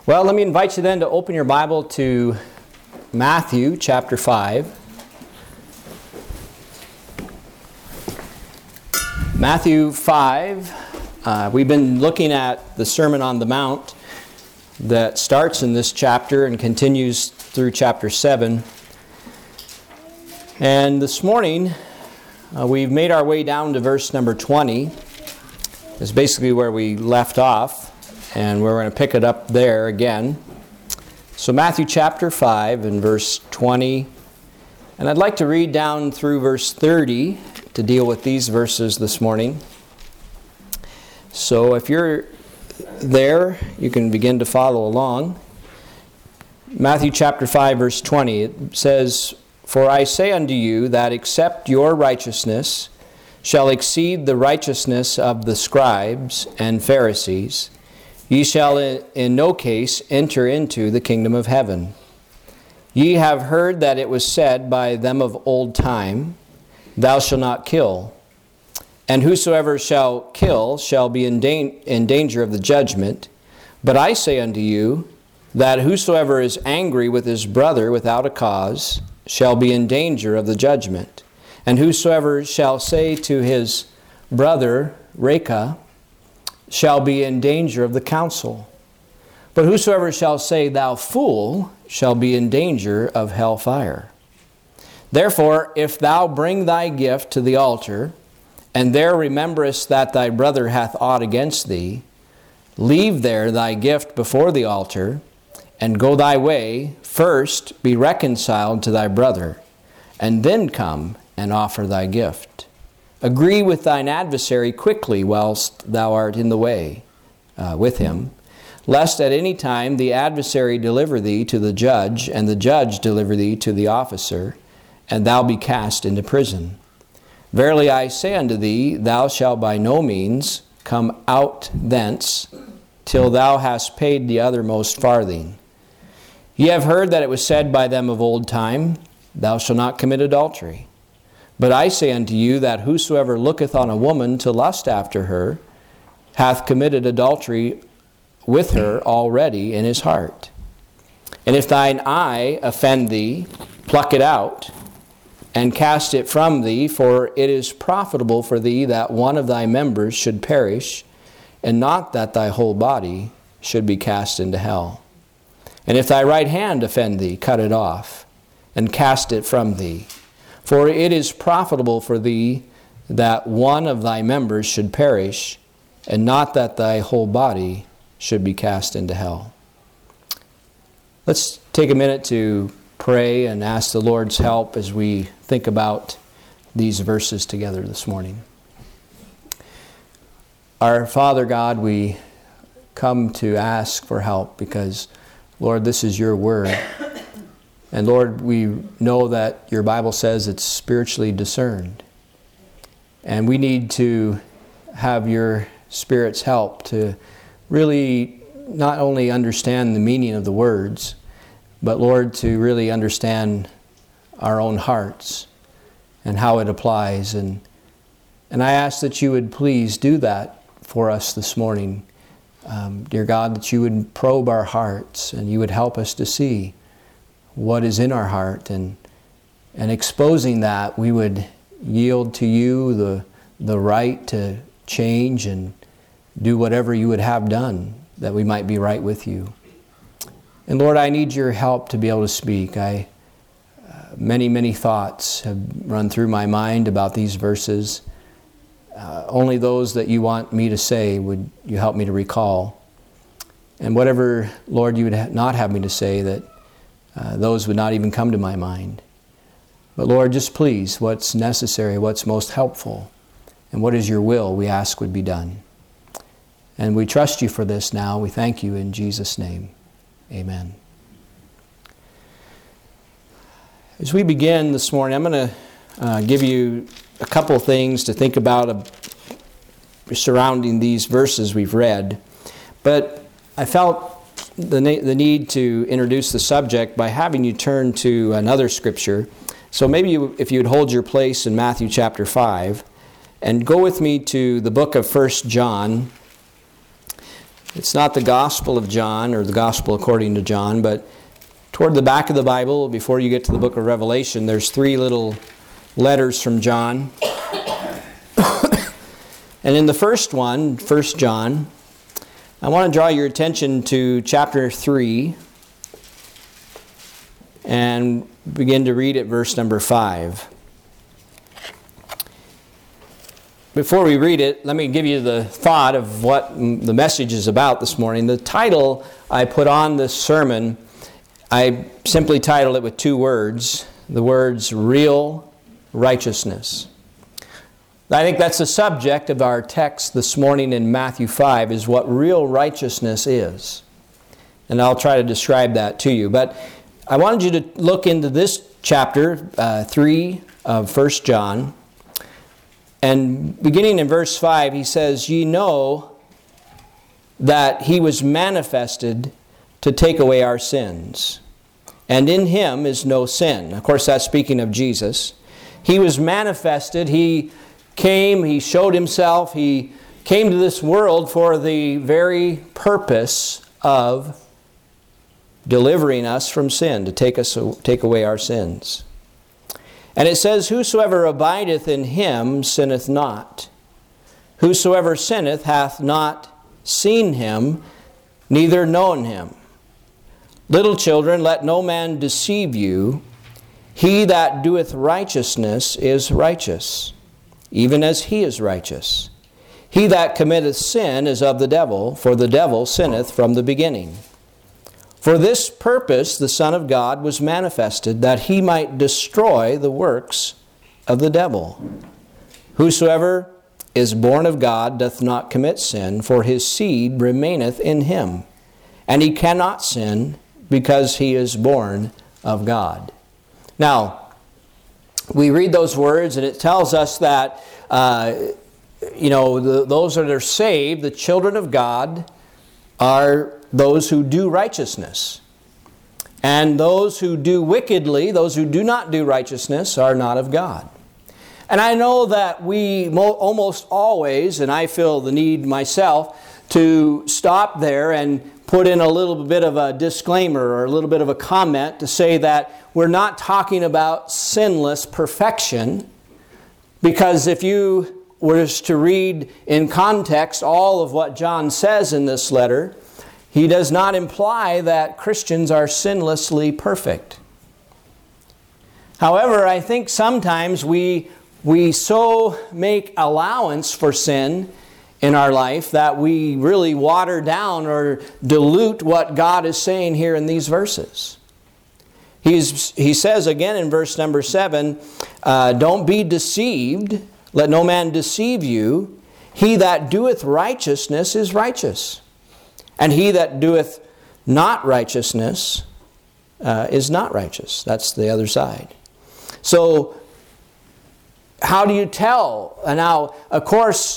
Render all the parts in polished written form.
Well, let me invite you then to open your Bible to Matthew chapter 5. Matthew 5, we've been looking at the Sermon on the Mount that starts in this chapter and continues through chapter 7. And this morning, we've made our way down to verse number 20. It's basically where we left off. And we're going to pick it up there again. So Matthew chapter 5 and verse 20. And I'd like to read down through verse 30 to deal with these verses this morning. So if you're there, you can begin to follow along. Matthew chapter 5 verse 20. It says, "For I say unto you that except your righteousness shall exceed the righteousness of the scribes and Pharisees, ye shall in no case enter into the kingdom of heaven. Ye have heard that it was said by them of old time, Thou shalt not kill. And whosoever shall kill shall be in danger of the judgment. But I say unto you, that whosoever is angry with his brother without a cause shall be in danger of the judgment. And whosoever shall say to his brother, Raca, shall be in danger of the council. But whosoever shall say, Thou fool, shall be in danger of hell fire. Therefore, if thou bring thy gift to the altar, and there rememberest that thy brother hath aught against thee, leave there thy gift before the altar, and go thy way. First be reconciled to thy brother, and then come and offer thy gift. Agree with thine adversary quickly whilst thou art in the way with him, lest at any time the adversary deliver thee to the judge, and the judge deliver thee to the officer, and thou be cast into prison. Verily I say unto thee, thou shalt by no means come out thence till thou hast paid the othermost farthing. Ye have heard that it was said by them of old time, Thou shalt not commit adultery. But I say unto you that whosoever looketh on a woman to lust after her hath committed adultery with her already in his heart. And if thine eye offend thee, pluck it out, and cast it from thee, for it is profitable for thee that one of thy members should perish, and not that thy whole body should be cast into hell. And if thy right hand offend thee, cut it off, and cast it from thee. For it is profitable for thee that one of thy members should perish, and not that thy whole body should be cast into hell." Let's take a minute to pray and ask the Lord's help as we think about these verses together this morning. Our Father God, we come to ask for help because, Lord, this is your word. And Lord, we know that your Bible says it's spiritually discerned. And we need to have your Spirit's help to really not only understand the meaning of the words, but Lord, to really understand our own hearts and how it applies. And I ask that you would please do that for us this morning. Dear God, that you would probe our hearts and you would help us to see what is in our heart, and exposing that, we would yield to you the right to change and do whatever you would have done, that we might be right with you. And Lord, I need your help to be able to speak. Many thoughts have run through my mind about these verses. Only those that you want me to say would you help me to recall. And whatever, Lord, you would not have me to say, that those would not even come to my mind. But Lord, just please, what's necessary, what's most helpful, and what is your will, we ask would be done. And we trust you for this now. We thank you in Jesus' name. Amen. As we begin this morning, I'm going to give you a couple things to think about surrounding these verses we've read. But I felt the need to introduce the subject by having you turn to another scripture. So maybe if you'd hold your place in Matthew chapter 5 and go with me to the book of 1 John. It's not the Gospel of John or the Gospel according to John, but toward the back of the Bible, before you get to the book of Revelation, there's 3 little letters from John. And in the first one, 1 John, I want to draw your attention to chapter 3 and begin to read at verse number 5. Before we read it, let me give you the thought of what the message is about this morning. The title I put on this sermon, I simply titled it with 2 words. The words, real righteousness. I think that's the subject of our text this morning in Matthew 5, is what real righteousness is. And I'll try to describe that to you. But I wanted you to look into this chapter 3 of 1 John. And beginning in verse 5, he says, "Ye know that he was manifested to take away our sins. And in him is no sin." Of course, that's speaking of Jesus. He was manifested. He came, he showed himself, he came to this world for the very purpose of delivering us from sin, to take away our sins. And it says, "Whosoever abideth in him sinneth not. Whosoever sinneth hath not seen him, neither known him. Little children, let no man deceive you. He that doeth righteousness is righteous, even as he is righteous. He that committeth sin is of the devil, for the devil sinneth from the beginning. For this purpose the Son of God was manifested, that he might destroy the works of the devil. Whosoever is born of God doth not commit sin, for his seed remaineth in him, and he cannot sin, because he is born of God." Now, we read those words, and it tells us that, those that are saved, the children of God, are those who do righteousness. And those who do wickedly, those who do not do righteousness, are not of God. And I know that we almost always, and I feel the need myself, to stop there and put in a little bit of a disclaimer or a little bit of a comment to say that we're not talking about sinless perfection, because if you were to read in context all of what John says in this letter, he does not imply that Christians are sinlessly perfect. However, I think sometimes we so make allowance for sin in our life that we really water down or dilute what God is saying here in these verses. He says again in verse number 7, "Don't be deceived, let no man deceive you. He that doeth righteousness is righteous, and he that doeth not righteousness is not righteous." That's the other side. So, how do you tell? Now, of course,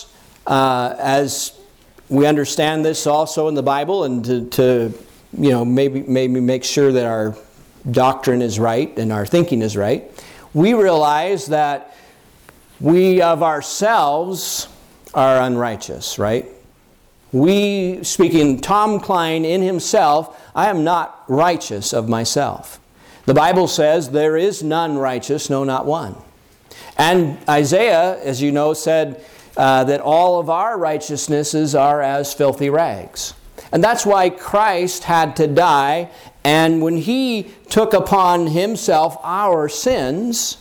as we understand this also in the Bible, and to maybe make sure that our doctrine is right and our thinking is right, we realize that we of ourselves are unrighteous, right? We, speaking Tom Klein in himself, I am not righteous of myself. The Bible says there is none righteous, no, not one. And Isaiah, as you know, said that all of our righteousnesses are as filthy rags. And that's why Christ had to die. And when he took upon himself our sins,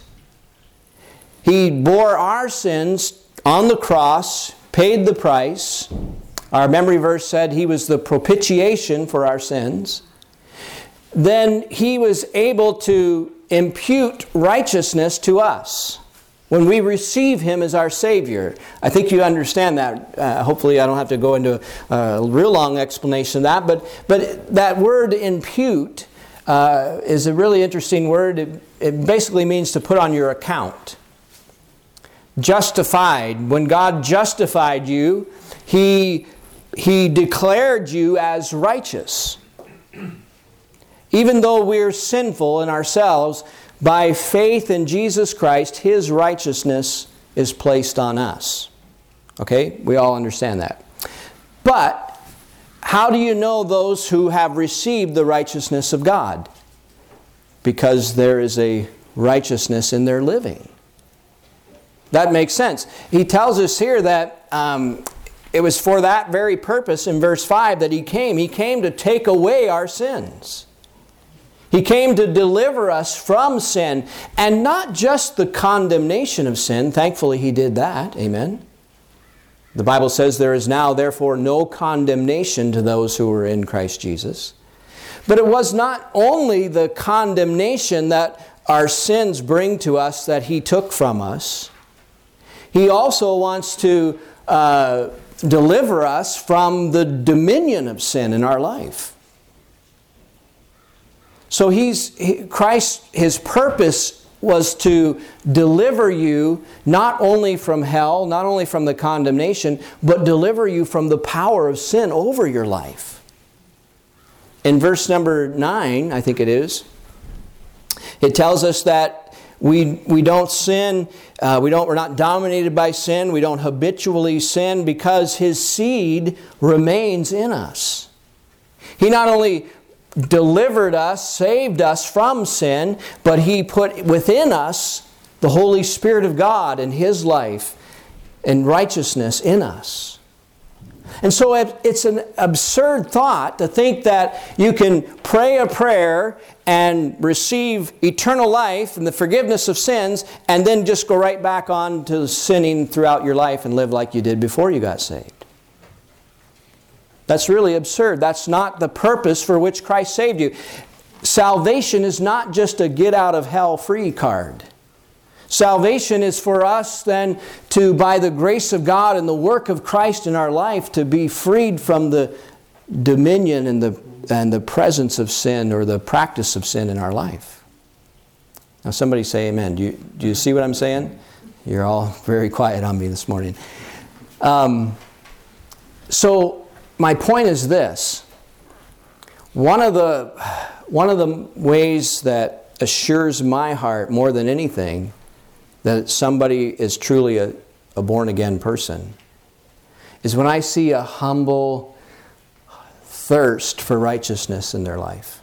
he bore our sins on the cross, paid the price. Our memory verse said he was the propitiation for our sins. Then he was able to impute righteousness to us when we receive him as our Savior. I think you understand that. Hopefully I don't have to go into a real long explanation of that. But that word impute is a really interesting word. It basically means to put on your account. Justified. When God justified you, He declared you as righteous. Even though we're sinful in ourselves, by faith in Jesus Christ, His righteousness is placed on us. Okay? We all understand that. But How do you know those who have received the righteousness of God? Because there is a righteousness in their living. That makes sense. He tells us here that it was for that very purpose in verse 5 that He came. He came to take away our sins. He came to deliver us from sin, and not just the condemnation of sin. Thankfully, He did that. Amen. The Bible says there is now, therefore, no condemnation to those who are in Christ Jesus. But it was not only the condemnation that our sins bring to us that He took from us. He also wants to deliver us from the dominion of sin in our life. So Christ, His purpose was to deliver you not only from hell, not only from the condemnation, but deliver you from the power of sin over your life. In verse number 9, I think it is, it tells us that we don't sin, we're not dominated by sin, we don't habitually sin because His seed remains in us. He not only delivered us, saved us from sin, but He put within us the Holy Spirit of God and His life and righteousness in us. And so it's an absurd thought to think that you can pray a prayer and receive eternal life and the forgiveness of sins and then just go right back on to sinning throughout your life and live like you did before you got saved. That's really absurd. That's not the purpose for which Christ saved you. Salvation is not just a get out of hell free card. Salvation is for us then to, by the grace of God and the work of Christ in our life, to be freed from the dominion and the presence of sin or the practice of sin in our life. Now somebody say amen. Do you see what I'm saying? You're all very quiet on me this morning. So my point is this. One of the ways that assures my heart more than anything that somebody is truly a born-again person is when I see a humble thirst for righteousness in their life.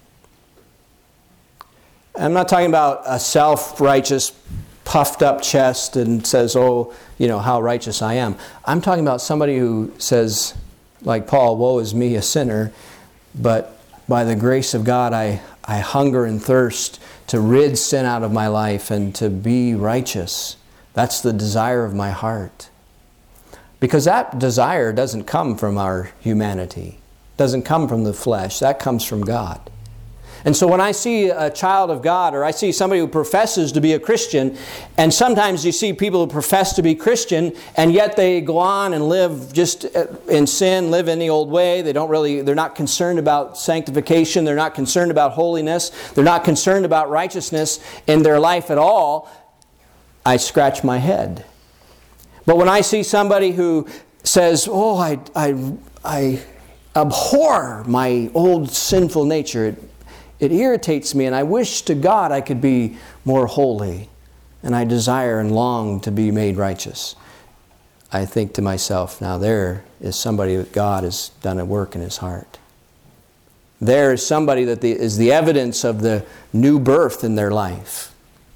I'm not talking about a self-righteous, puffed-up chest and says, oh, how righteous I am. I'm talking about somebody who says, like Paul, woe is me, a sinner, but by the grace of God, I hunger and thirst to rid sin out of my life and to be righteous. That's the desire of my heart. Because that desire doesn't come from our humanity. It doesn't come from the flesh. That comes from God. And so when I see a child of God, or I see somebody who professes to be a Christian, and sometimes you see people who profess to be Christian, and yet they go on and live just in sin, live in the old way. They're not concerned about sanctification. They're not concerned about holiness. They're not concerned about righteousness in their life at all. I scratch my head. But when I see somebody who says, oh, I abhor my old sinful nature, it irritates me, and I wish to God I could be more holy, and I desire and long to be made righteous. I think to myself, now there is somebody that God has done a work in his heart. There is somebody that is the evidence of the new birth in their life.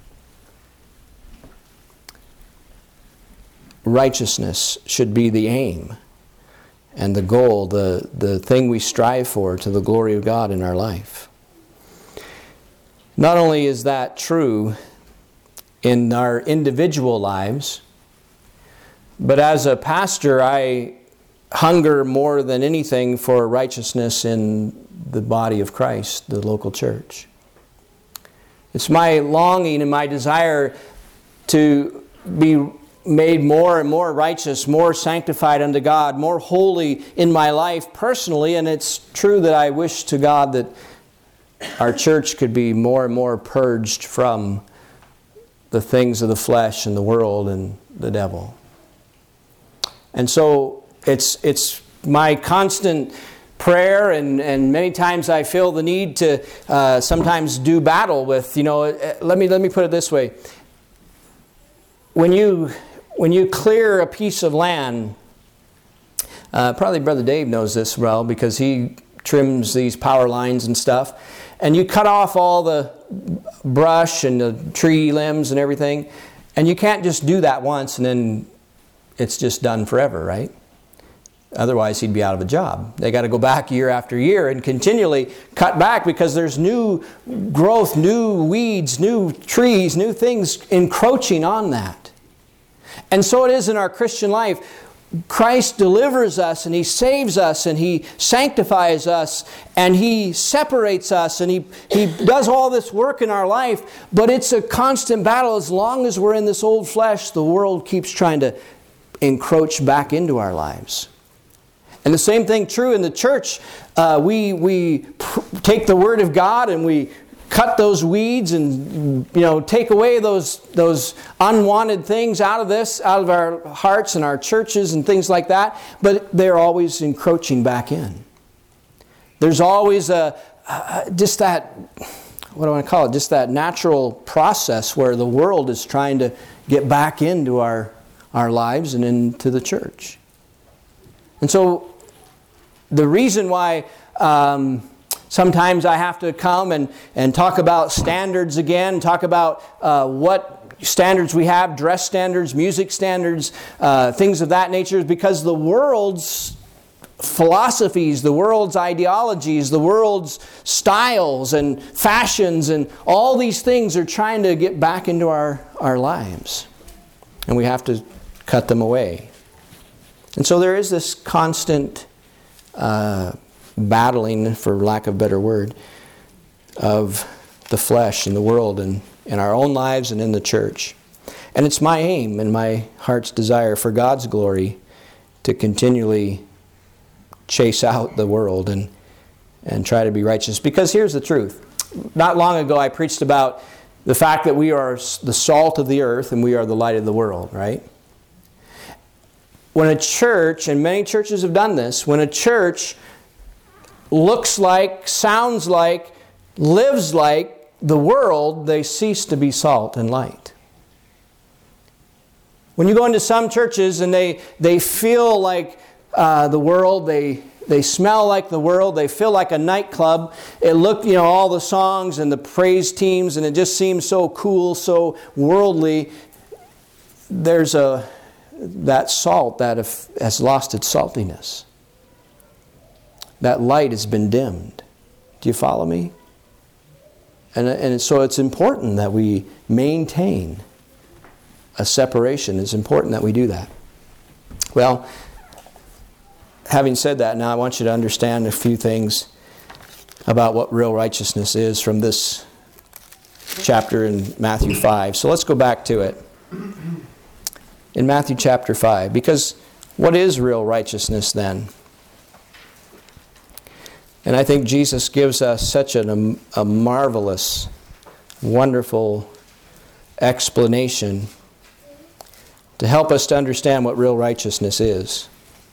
Righteousness should be the aim and the goal, the thing we strive for to the glory of God in our life. Not only is that true in our individual lives, but as a pastor, I hunger more than anything for righteousness in the body of Christ, the local church. It's my longing and my desire to be made more and more righteous, more sanctified unto God, more holy in my life personally, and it's true that I wish to God that our church could be more and more purged from the things of the flesh and the world and the devil. And so it's my constant prayer, and many times I feel the need to sometimes do battle with, let me put it this way. When you clear a piece of land, Probably Brother Dave knows this well because he trims these power lines and stuff. And you cut off all the brush and the tree limbs and everything. And you can't just do that once and then it's just done forever, right? Otherwise, he'd be out of a job. They got to go back year after year and continually cut back because there's new growth, new weeds, new trees, new things encroaching on that. And so it is in our Christian life. Christ delivers us and He saves us and He sanctifies us and He separates us and He does all this work in our life. But it's a constant battle. As long as we're in this old flesh, the world keeps trying to encroach back into our lives. And the same thing true in the church. We take the Word of God and we cut those weeds and take away those unwanted things out of our hearts and our churches and things like that. But they're always encroaching back in. There's always just that, what do I want to call it? Just that natural process where the world is trying to get back into our lives and into the church. And so the reason why sometimes I have to come and talk about standards again, talk about what standards we have, dress standards, music standards, things of that nature, is because the world's philosophies, the world's ideologies, the world's styles and fashions and all these things are trying to get back into our lives. And we have to cut them away. And so there is this constant battling, for lack of a better word, of the flesh and the world and in our own lives and in the church. And it's my aim and my heart's desire for God's glory to continually chase out the world and try to be righteous. Because here's the truth. Not long ago I preached about the fact that we are the salt of the earth and we are the light of the world, right? When a church, and many churches have done this, when a church looks like, sounds like, lives like the world, they cease to be salt and light. When you go into some churches and they feel like the world, they smell like the world, they feel like a nightclub. It looked, all the songs and the praise teams, and it just seems so cool, so worldly. There's that salt that has lost its saltiness. That light has been dimmed. Do you follow me? And so it's important that we maintain a separation. It's important that we do that. Well, having said that, now I want you to understand a few things about what real righteousness is from this chapter in Matthew 5. So let's go back to it. In Matthew chapter 5, because what is real righteousness then? And I think Jesus gives us such a marvelous, wonderful explanation to help us to understand what real righteousness is.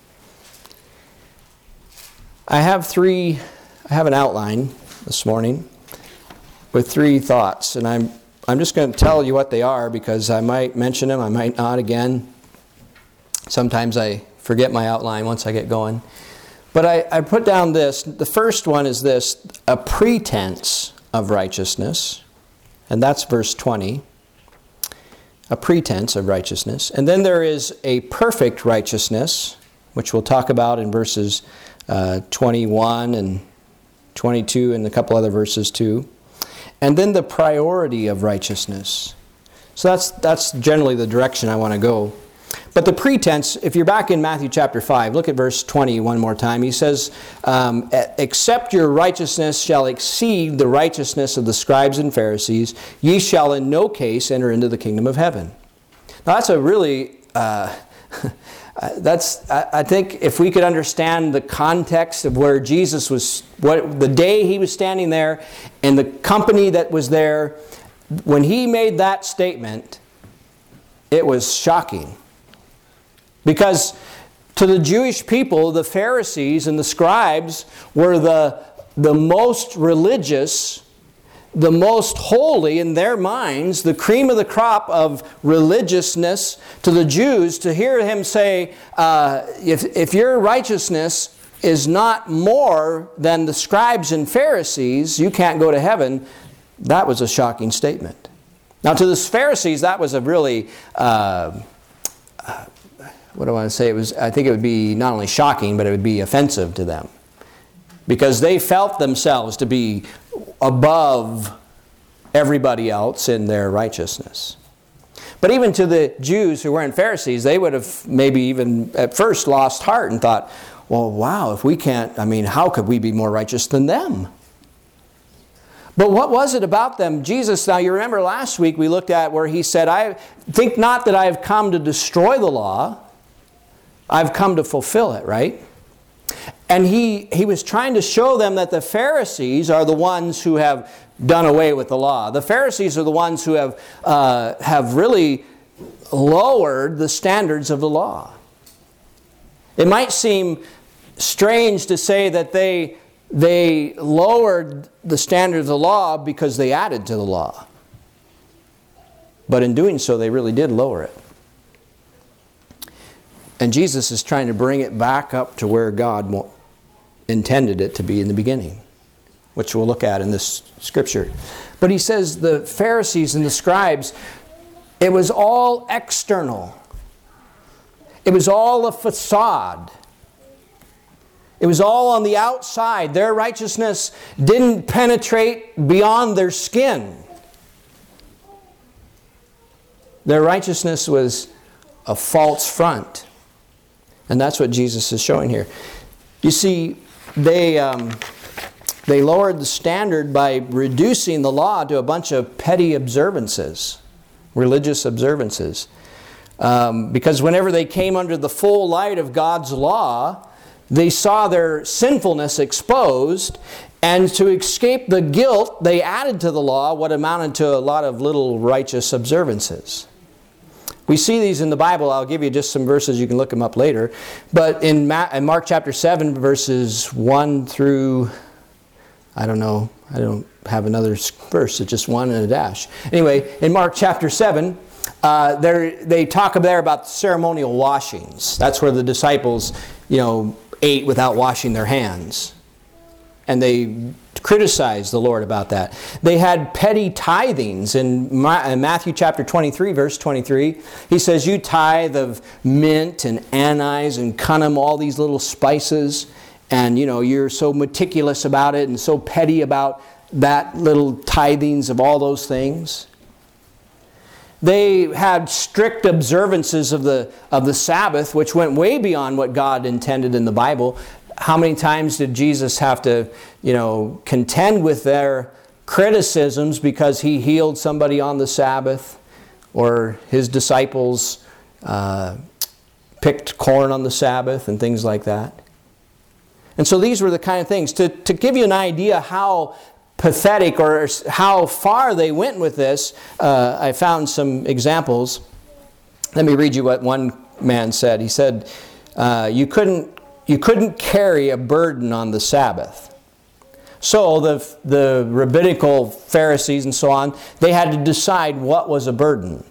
I have an outline this morning with 3 thoughts, and I'm just going to tell you what they are because I might mention them, I might not again. Sometimes I forget my outline once I get going. But I put down this. The first one is this, a pretense of righteousness. And that's verse 20. A pretense of righteousness. And then there is a perfect righteousness, which we'll talk about in verses 21 and 22 and a couple other verses too. And then the priority of righteousness. So that's generally the direction I want to go. But the pretense, if you're back in Matthew chapter 5, look at verse 20 one more time. He says, except your righteousness shall exceed the righteousness of the scribes and Pharisees, ye shall in no case enter into the kingdom of heaven. Now that's a really, I think if we could understand the context of where Jesus was, the day he was standing there and the company that was there, when he made that statement, it was shocking. Because to the Jewish people, the Pharisees and the scribes were the most religious, the most holy in their minds, the cream of the crop of religiousness to the Jews, to hear him say, if your righteousness is not more than the scribes and Pharisees, you can't go to heaven, that was a shocking statement. Now to the Pharisees, that was a really, what do I want to say? I think it would be not only shocking, but it would be offensive to them. Because they felt themselves to be above everybody else in their righteousness. But even to the Jews who weren't Pharisees, they would have maybe even at first lost heart and thought, well, wow, if we can't, how could we be more righteous than them? But what was it about them? Jesus, now you remember last week we looked at where he said, I think not that I have come to destroy the law, I've come to fulfill it, right? And he was trying to show them that the Pharisees are the ones who have done away with the law. The Pharisees are the ones who have really lowered the standards of the law. It might seem strange to say that they lowered the standards of the law because they added to the law. But in doing so, they really did lower it. And Jesus is trying to bring it back up to where God intended it to be in the beginning, which we'll look at in this scripture. But he says the Pharisees and the scribes, it was all external. It was all a facade. It was all on the outside. Their righteousness didn't penetrate beyond their skin. Their righteousness was a false front. And that's what Jesus is showing here. You see, they lowered the standard by reducing the law to a bunch of petty observances, religious observances. Because whenever they came under the full light of God's law, they saw their sinfulness exposed, and to escape the guilt, they added to the law what amounted to a lot of little righteous observances. We see these in the Bible. I'll give you just some verses. You can look them up later. But in Mark chapter 7, verses 1 through, I don't have another verse. It's just one and a dash. Anyway, in Mark chapter 7, they talk there about ceremonial washings. That's where the disciples, ate without washing their hands. And they criticized the Lord about that. They had petty tithings. In Matthew chapter 23, verse 23, he says, you tithe of mint and anise and cunmin, all these little spices, and you're so meticulous about it and so petty about that little tithings of all those things. They had strict observances of the Sabbath, which went way beyond what God intended in the Bible. How many times did Jesus have to, contend with their criticisms because he healed somebody on the Sabbath, or his disciples picked corn on the Sabbath and things like that? And so these were the kind of things. To give you an idea how pathetic or how far they went with this, I found some examples. Let me read you what one man said. He said, you couldn't carry a burden on the Sabbath. So the rabbinical Pharisees and so on, they had to decide what was a burden.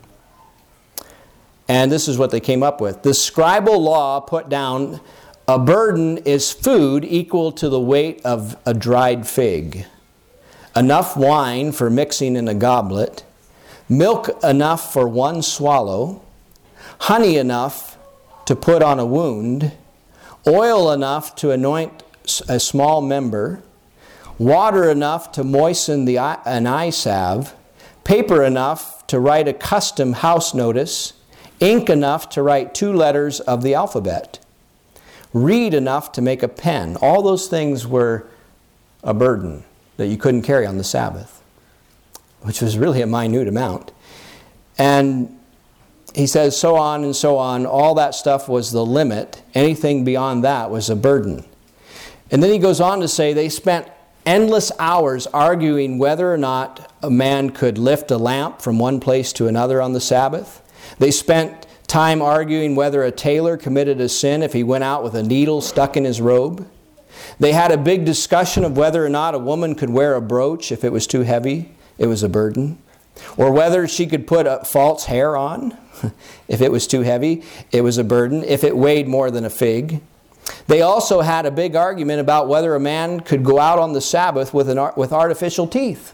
And this is what they came up with. The scribal law put down, a burden is food equal to the weight of a dried fig, enough wine for mixing in a goblet, milk enough for one swallow, honey enough to put on a wound, oil enough to anoint a small member, water enough to moisten an eye salve, paper enough to write a custom house notice, ink enough to write 2 letters of the alphabet, reed enough to make a pen. All those things were a burden that you couldn't carry on the Sabbath, which was really a minute amount. And he says, so on and so on, all that stuff was the limit. Anything beyond that was a burden. And then he goes on to say they spent endless hours arguing whether or not a man could lift a lamp from one place to another on the Sabbath. They spent time arguing whether a tailor committed a sin if he went out with a needle stuck in his robe. They had a big discussion of whether or not a woman could wear a brooch if it was too heavy, it was a burden. Or whether she could put a false hair on if it was too heavy, it was a burden. If it weighed more than a fig. They also had a big argument about whether a man could go out on the Sabbath with artificial teeth.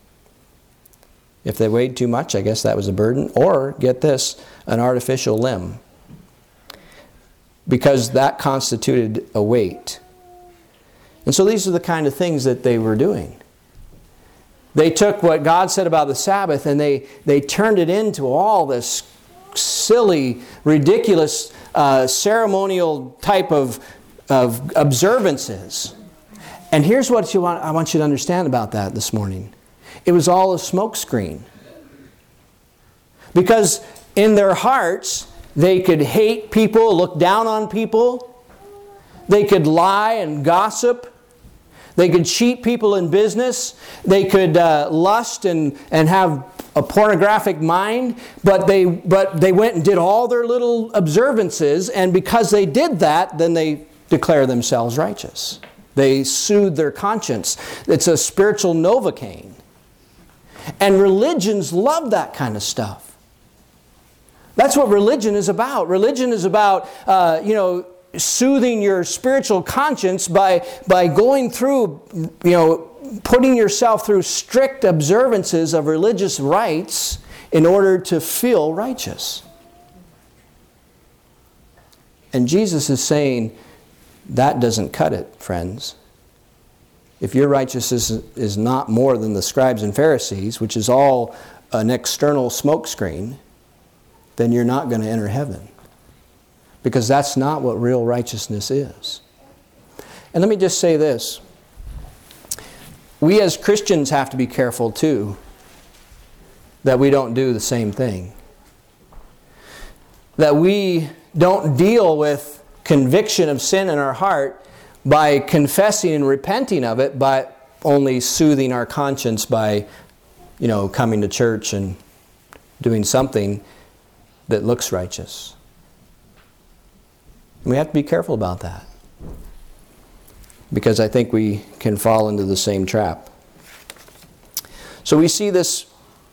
If they weighed too much, I guess that was a burden. Or, get this, an artificial limb. Because that constituted a weight. And so these are the kind of things that they were doing. They took what God said about the Sabbath and they turned it into all this silly, ridiculous, ceremonial type of observances. And here's what I want you to understand about that this morning. It was all a smokescreen. Because in their hearts, they could hate people, look down on people. They could lie and gossip. They could cheat people in business. They could lust and have a pornographic mind. But they went and did all their little observances. And because they did that, then they declare themselves righteous. They soothe their conscience. It's a spiritual Novocaine. And religions love that kind of stuff. That's what religion is about. Religion is about, soothing your spiritual conscience by going through, putting yourself through strict observances of religious rites in order to feel righteous. And Jesus is saying, that doesn't cut it, friends. If your righteousness is not more than the scribes and Pharisees, which is all an external smokescreen, then you're not going to enter heaven. Because that's not what real righteousness is. And let me just say this. We as Christians have to be careful too that we don't do the same thing. That we don't deal with conviction of sin in our heart by confessing and repenting of it, but only soothing our conscience by, coming to church and doing something that looks righteous. And we have to be careful about that. Because I think we can fall into the same trap. So we see this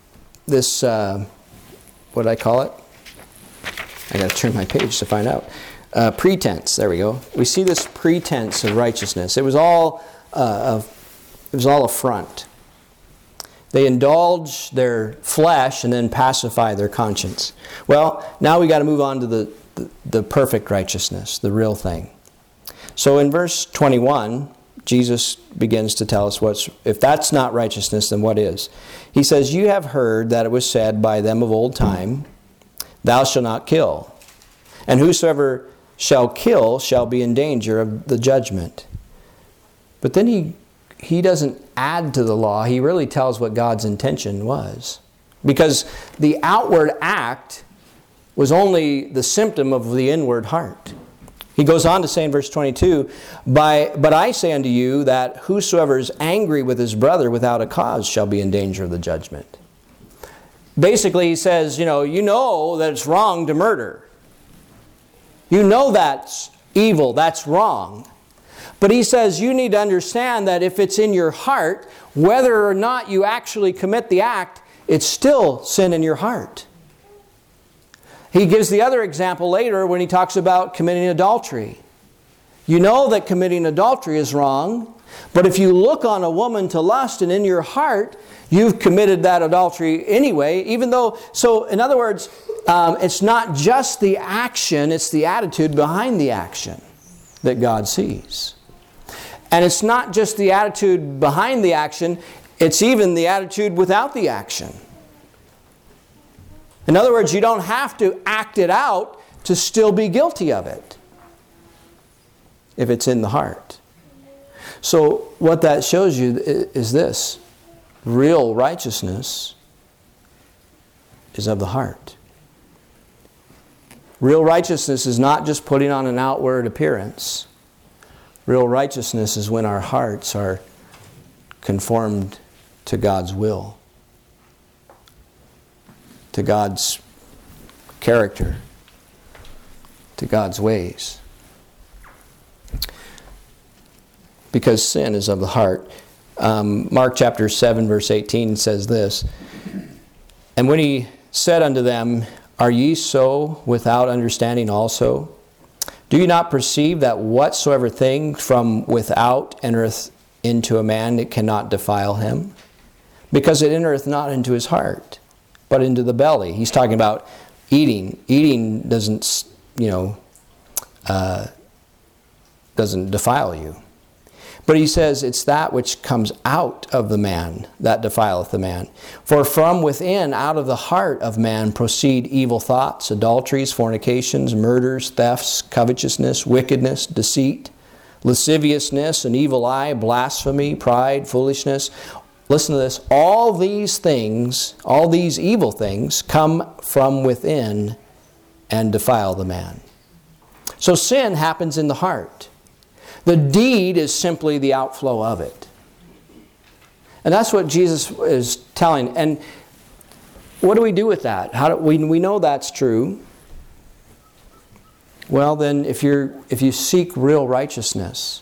what did I call it? I got to turn my page to find out. Pretense. There we go. We see this pretense of righteousness. It was all a front. They indulge their flesh and then pacify their conscience. Well, now we got to move on to the perfect righteousness, the real thing. So in verse 21, Jesus begins to tell us if that's not righteousness, then what is? He says, "You have heard that it was said by them of old time, Thou shalt not kill. And whosoever shall kill shall be in danger of the judgment." But then he doesn't add to the law. He really tells what God's intention was. Because the outward act was only the symptom of the inward heart. He goes on to say in verse 22, But I say unto you that whosoever is angry with his brother without a cause shall be in danger of the judgment. Basically he says, you know that it's wrong to murder. You know that's evil, that's wrong. But he says you need to understand that if it's in your heart, whether or not you actually commit the act, it's still sin in your heart. He gives the other example later when he talks about committing adultery. You know that committing adultery is wrong, but if you look on a woman to lust and in your heart, you've committed that adultery anyway, even though, so in other words, it's not just the action, it's the attitude behind the action that God sees. And it's not just the attitude behind the action, it's even the attitude without the action. In other words, you don't have to act it out to still be guilty of it if it's in the heart. So what that shows you is this. Real righteousness is of the heart. Real righteousness is not just putting on an outward appearance. Real righteousness is when our hearts are conformed to God's will, to God's character, to God's ways. because sin is of the heart. Mark chapter 7, verse 18 says this, "And when he said unto them, Are ye so without understanding also? Do you not perceive that whatsoever thing from without entereth into a man, it cannot defile him? Because it entereth not into his heart, but into the belly." He's talking about eating. Eating doesn't, doesn't defile you. But he says it's that which comes out of the man that defileth the man. For from within, out of the heart of man, proceed evil thoughts, adulteries, fornications, murders, thefts, covetousness, wickedness, deceit, lasciviousness, an evil eye, blasphemy, pride, foolishness. Listen to this. All these things, all these evil things, come from within and defile the man. So sin happens in the heart. The deed is simply the outflow of it. And that's what Jesus is telling. And what do we do with that? We know that's true. Well, then, if you seek real righteousness,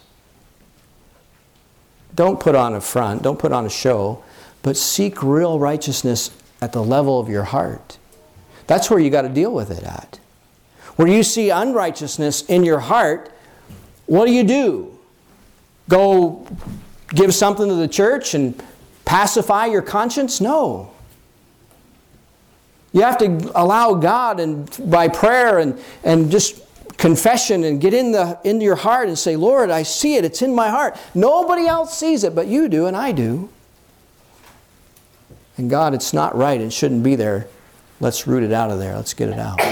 don't put on a front, don't put on a show, but seek real righteousness at the level of your heart. That's where you got to deal with it at. Where you see unrighteousness in your heart, what do? Go give something to the church and pacify your conscience? No. You have to allow God, and by prayer and just confession, and get into your heart and say, Lord, I see it. It's in my heart. Nobody else sees it, but you do and I do. And God, it's not right. It shouldn't be there. Let's root it out of there. Let's get it out.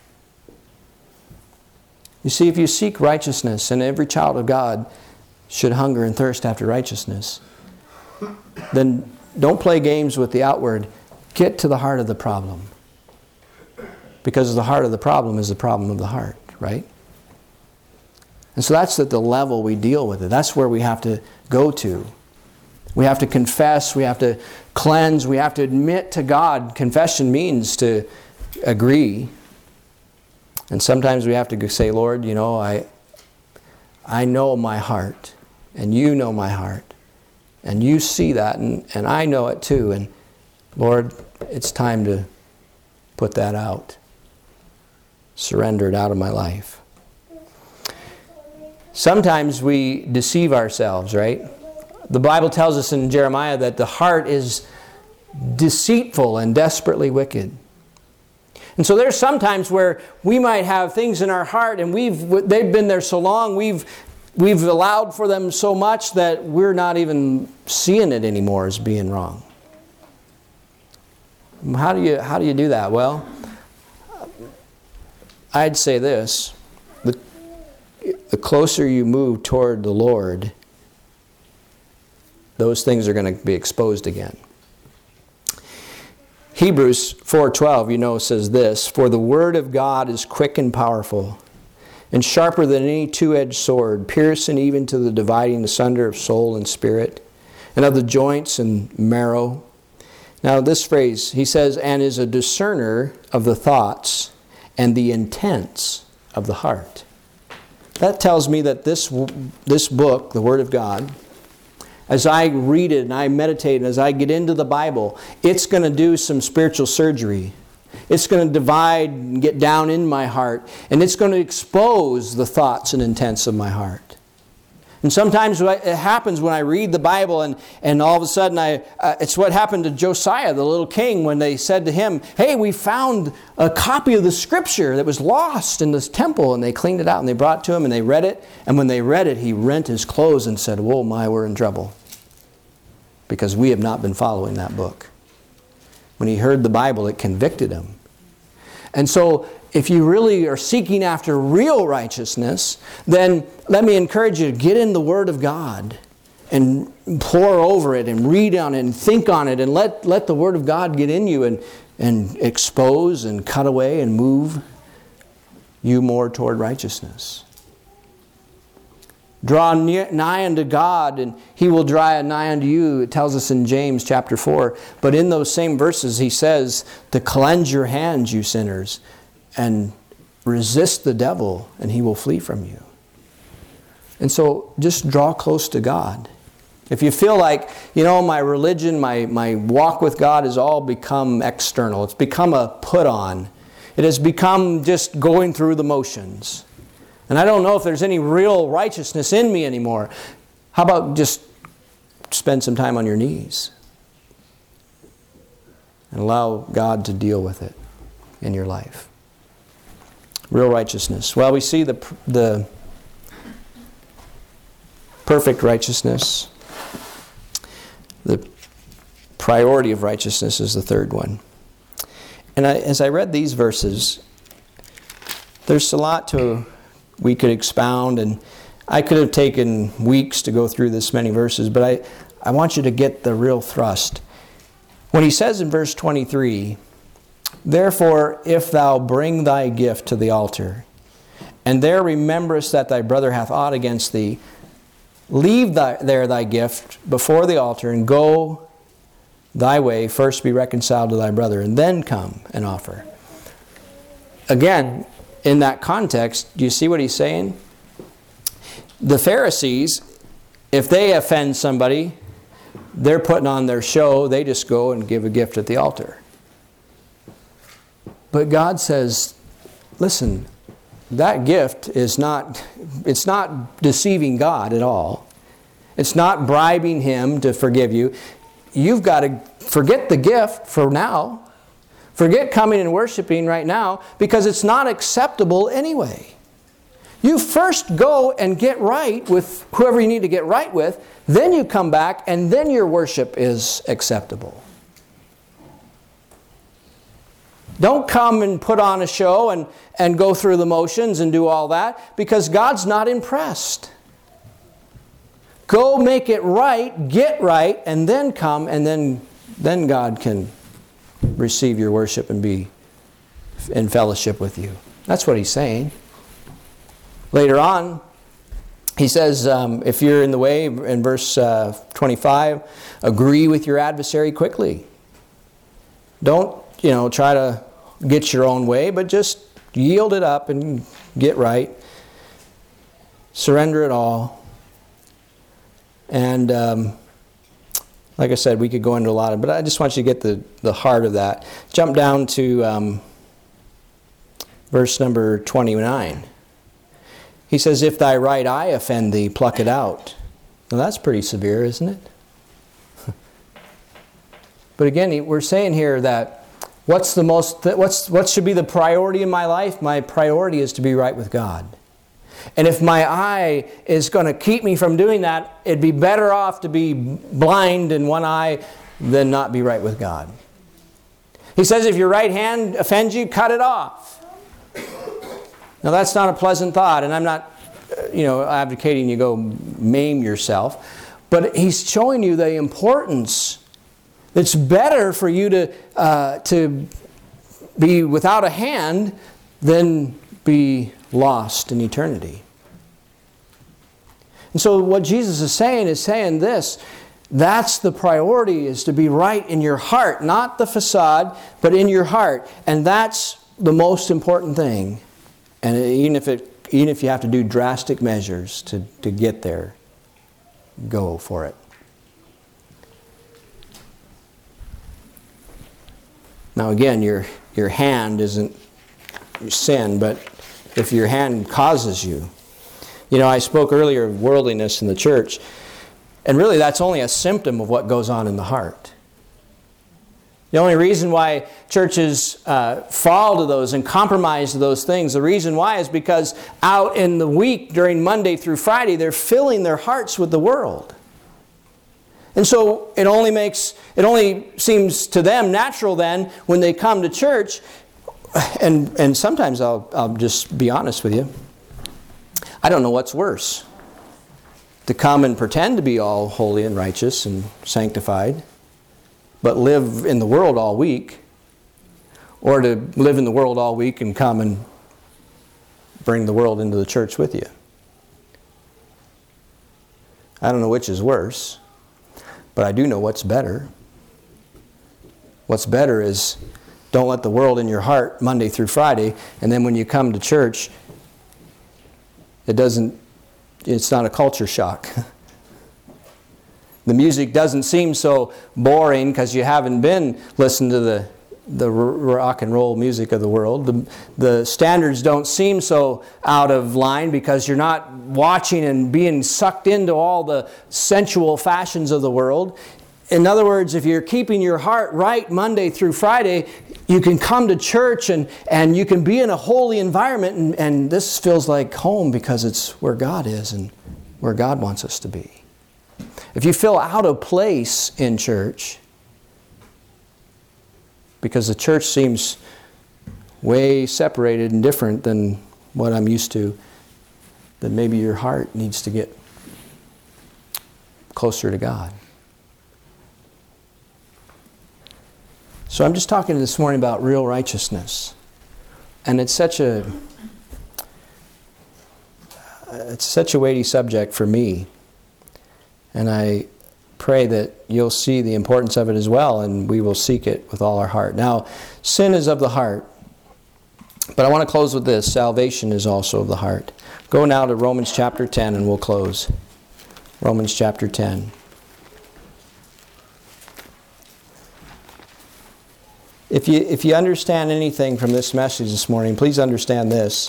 You see, if you seek righteousness, and every child of God should hunger and thirst after righteousness, then don't play games with the outward. Get to the heart of the problem. Because the heart of the problem is the problem of the heart, right? And so that's at the level we deal with it. That's where we have to go to. We have to confess. We have to cleanse. We have to admit to God. Confession means to agree. And sometimes we have to say, Lord, I know my heart, and you know my heart, and you see that, and I know it too. And Lord, it's time to put that out. Surrender it out of my life. Sometimes we deceive ourselves, right? The Bible tells us in Jeremiah that the heart is deceitful and desperately wicked. And so there's sometimes where we might have things in our heart, and they've been there so long, we've allowed for them so much that we're not even seeing it anymore as being wrong. How do you do that? Well, I'd say this: the closer you move toward the Lord, those things are going to be exposed again. Hebrews 4:12, says this, "For the word of God is quick and powerful, and sharper than any two-edged sword, piercing even to the dividing asunder of soul and spirit, and of the joints and marrow." Now this phrase, he says, "and is a discerner of the thoughts and the intents of the heart." That tells me that this book, the Word of God, as I read it and I meditate and as I get into the Bible, it's going to do some spiritual surgery. It's going to divide and get down in my heart. And it's going to expose the thoughts and intents of my heart. And sometimes it happens when I read the Bible and all of a sudden it's what happened to Josiah, the little king, when they said to him, "Hey, we found a copy of the Scripture that was lost in this temple." And they cleaned it out and they brought it to him and they read it. And when they read it, he rent his clothes and said, "Whoa, my, we're in trouble. Because we have not been following that book." When he heard the Bible, it convicted him. And so, if you really are seeking after real righteousness, then let me encourage you to get in the Word of God and pore over it and read on it and think on it and let the Word of God get in you and expose and cut away and move you more toward righteousness. Draw nigh unto God, and He will draw nigh unto you. It tells us in James chapter 4. But in those same verses, he says to cleanse your hands, you sinners, and resist the devil, and he will flee from you. And so just draw close to God. If you feel like, my religion, my walk with God has all become external. It's become a put on. It has become just going through the motions. And I don't know if there's any real righteousness in me anymore. How about just spend some time on your knees and allow God to deal with it in your life? Real righteousness. Well, we see the perfect righteousness. The priority of righteousness is the third one. And as I read these verses, there's a lot we could expound, and I could have taken weeks to go through this many verses, but I want you to get the real thrust. When he says in verse 23, "Therefore, if thou bring thy gift to the altar, and there rememberest that thy brother hath aught against thee, leave there thy gift before the altar, and go thy way, first be reconciled to thy brother, and then come and offer." Again, in that context, do you see what he's saying? The Pharisees, if they offend somebody, they're putting on their show. They just go and give a gift at the altar. But God says, listen, that gift it's not deceiving God at all. It's not bribing Him to forgive you. You've got to forget the gift for now. Forget coming and worshiping right now, because it's not acceptable anyway. You first go and get right with whoever you need to get right with, then you come back, and then your worship is acceptable. Don't come and put on a show and go through the motions and do all that, because God's not impressed. Go make it right, get right, and then come, and then God can receive your worship and be in fellowship with you. That's what he's saying. Later on, he says, if you're in the way, in verse 25, agree with your adversary quickly. Don't, try to get your own way, but just yield it up and get right. Surrender it all. And like I said, we could go into a lot of it, but I just want you to get the heart of that. Jump down to verse number 29. He says, if thy right eye offend thee, pluck it out. Now that's pretty severe, isn't it? But again, we're saying here that what should be the priority in my life? My priority is to be right with God. And if my eye is going to keep me from doing that, it'd be better off to be blind in one eye than not be right with God. He says, if your right hand offends you, cut it off. Now that's not a pleasant thought, and I'm not, advocating you go maim yourself. But he's showing you the importance. It's better for you to be without a hand than be lost in eternity. And so what Jesus is saying this, that's the priority, is to be right in your heart, not the facade, but in your heart. And that's the most important thing. And even if you have to do drastic measures to get there, go for it. Now again, your hand isn't your sin, but if your hand causes you. I spoke earlier of worldliness in the church, and really that's only a symptom of what goes on in the heart. The only reason why churches fall to those and compromise to those things, the reason why is because out in the week during Monday through Friday, they're filling their hearts with the world. And so it only seems to them natural then when they come to church, and sometimes I'll just be honest with you, I don't know what's worse. To come and pretend to be all holy and righteous and sanctified, but live in the world all week, or to live in the world all week and come and bring the world into the church with you. I don't know which is worse, but I do know what's better. What's better is don't let the world in your heart Monday through Friday, and then when you come to church, it doesn't it's not a culture shock. The music doesn't seem so boring because you haven't been listening to the rock and roll music of the world. The standards don't seem so out of line because you're not watching and being sucked into all the sensual fashions of the world. In other words, if you're keeping your heart right Monday through Friday, you can come to church and you can be in a holy environment, and this feels like home because it's where God is and where God wants us to be. If you feel out of place in church, because the church seems way separated and different than what I'm used to, then maybe your heart needs to get closer to God. So I'm just talking this morning about real righteousness. And it's such a weighty subject for me. And I pray that you'll see the importance of it as well, and we will seek it with all our heart. Now, sin is of the heart. But I want to close with this. Salvation is also of the heart. Go now to Romans chapter 10 and we'll close. Romans chapter 10. If you understand anything from this message this morning, please understand this.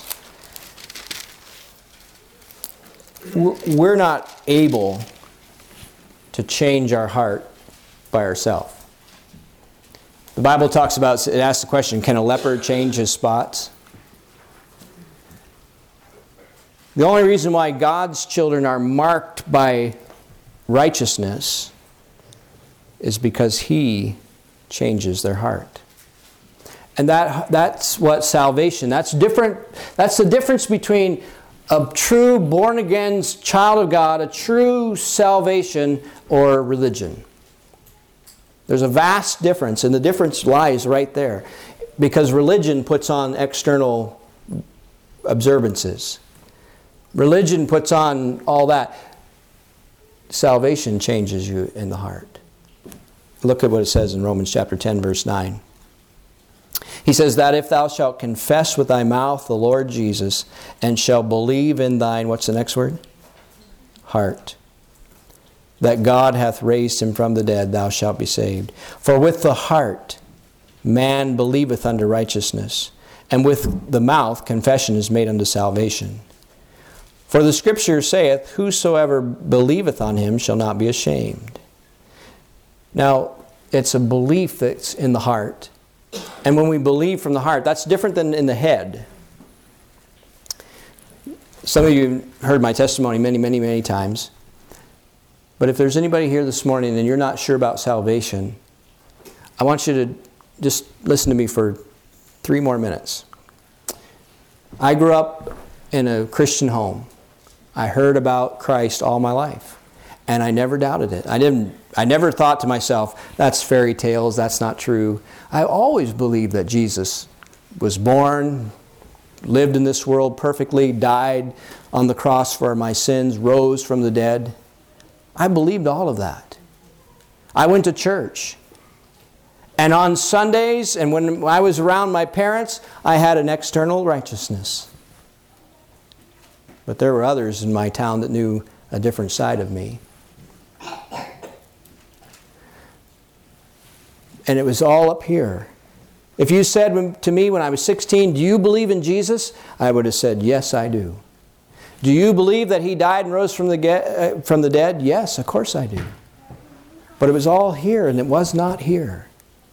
We're not able to change our heart by ourselves. The Bible talks about, it asks the question, can a leopard change his spots? The only reason why God's children are marked by righteousness is because He changes their heart. And that's what salvation, that's different. That's the difference between a true born-again child of God, a true salvation, or religion. There's a vast difference, and the difference lies right there. Because religion puts on external observances. Religion puts on all that. Salvation changes you in the heart. Look at what it says in Romans chapter 10, verse 9. He says that if thou shalt confess with thy mouth the Lord Jesus, and shall believe in thine, what's the next word? Heart. That God hath raised him from the dead, thou shalt be saved. For with the heart man believeth unto righteousness, and with the mouth confession is made unto salvation. For the Scripture saith, whosoever believeth on him shall not be ashamed. Now, it's a belief that's in the heart. And when we believe from the heart, that's different than in the head. Some of you heard my testimony many, many, many times. But if there's anybody here this morning and you're not sure about salvation, I want you to just listen to me for 3 more minutes. I grew up in a Christian home. I heard about Christ all my life. And I never doubted it. I never thought to myself, that's fairy tales, that's not true. I always believed that Jesus was born, lived in this world perfectly, died on the cross for my sins, rose from the dead. I believed all of that. I went to church. And on Sundays, and when I was around my parents, I had an external righteousness. But there were others in my town that knew a different side of me. And it was all up here. If you said to me when I was 16, do you believe in Jesus? I would have said, yes, I do. Do you believe that He died and rose from the dead? Yes, of course I do. But it was all here, and it was not here.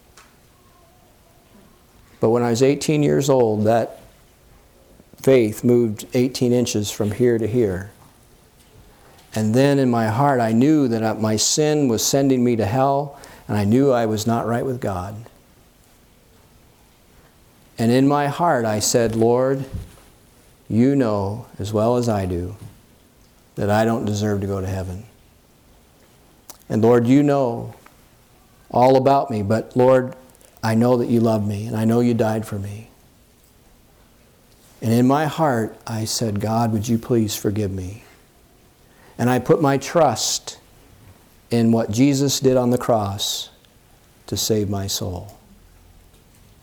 But when I was 18 years old, that faith moved 18 inches from here to here. And then in my heart, I knew that my sin was sending me to hell, and I knew I was not right with God. And in my heart, I said, Lord, you know as well as I do that I don't deserve to go to heaven. And Lord, you know all about me, but Lord, I know that you love me, and I know you died for me. And in my heart, I said, God, would you please forgive me? And I put my trust in what Jesus did on the cross to save my soul.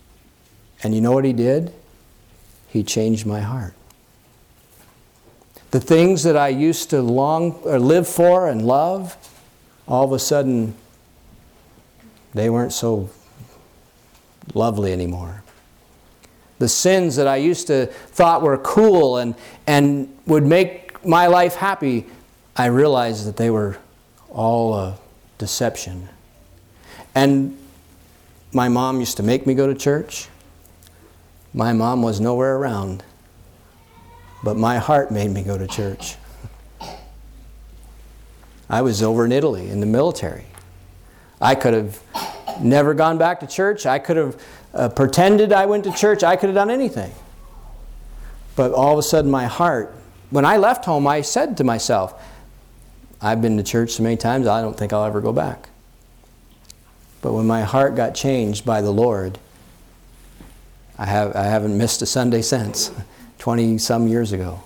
And you know what He did? He changed my heart. The things that I used to long or live for and love, all of a sudden, they weren't so lovely anymore. The sins that I used to thought were cool and would make my life happy, I realized that they were all a deception. And my mom used to make me go to church. My mom was nowhere around, but my heart made me go to church. I was over in Italy in the military. I could have never gone back to church. I could have pretended I went to church. I could have done anything. But all of a sudden my heart, when I left home, I said to myself, I've been to church so many times, I don't think I'll ever go back. But when my heart got changed by the Lord, I haven't missed a Sunday since, 20-some years ago.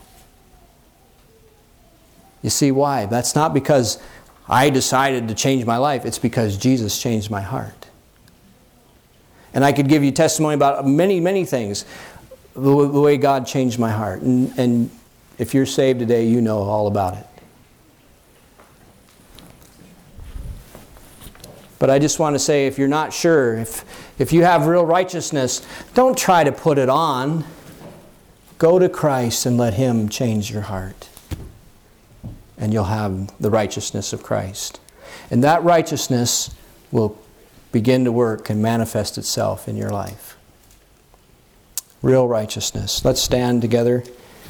You see why? That's not because I decided to change my life. It's because Jesus changed my heart. And I could give you testimony about many, many things, the way God changed my heart. And if you're saved today, you know all about it. But I just want to say, if you're not sure, if you have real righteousness, don't try to put it on. Go to Christ and let Him change your heart. And you'll have the righteousness of Christ. And that righteousness will begin to work and manifest itself in your life. Real righteousness. Let's stand together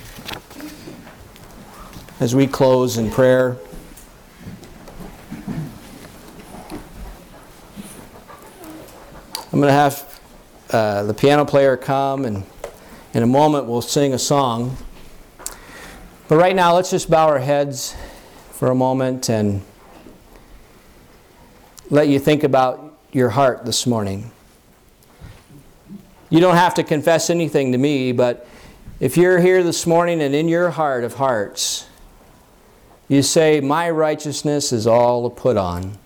as we close in prayer. I'm going to have the piano player come, and in a moment we'll sing a song. But right now, let's just bow our heads for a moment and let you think about your heart this morning. You don't have to confess anything to me, but if you're here this morning and in your heart of hearts, you say, my righteousness is all put on.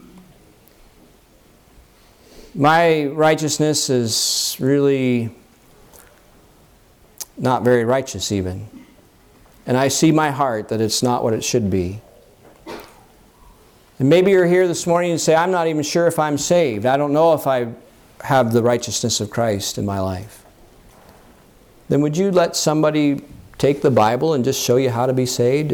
My righteousness is really not very righteous even. And I see my heart that it's not what it should be. And maybe you're here this morning and say, I'm not even sure if I'm saved. I don't know if I have the righteousness of Christ in my life. Then would you let somebody take the Bible and just show you how to be saved?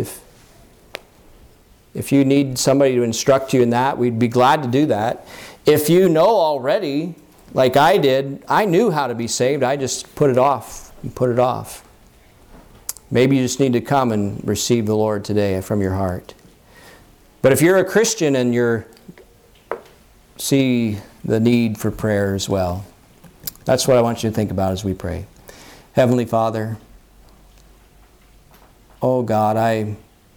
If you need somebody to instruct you in that, we'd be glad to do that. If you know already, like I did, I knew how to be saved. I just put it off and put it off. Maybe you just need to come and receive the Lord today from your heart. But if you're a Christian and you see the need for prayer as well, that's what I want you to think about as we pray. Heavenly Father, oh God, I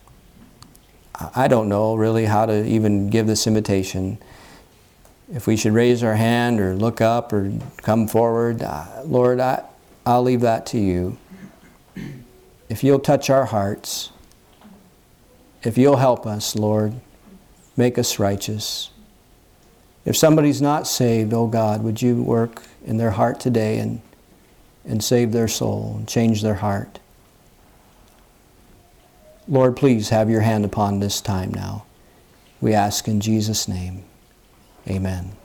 don't know really how to even give this invitation. If we should raise our hand or look up or come forward, Lord, I'll leave that to you. If you'll touch our hearts, if you'll help us, Lord, make us righteous. If somebody's not saved, oh God, would you work in their heart today and save their soul and change their heart? Lord, please have your hand upon this time now. We ask in Jesus' name. Amen.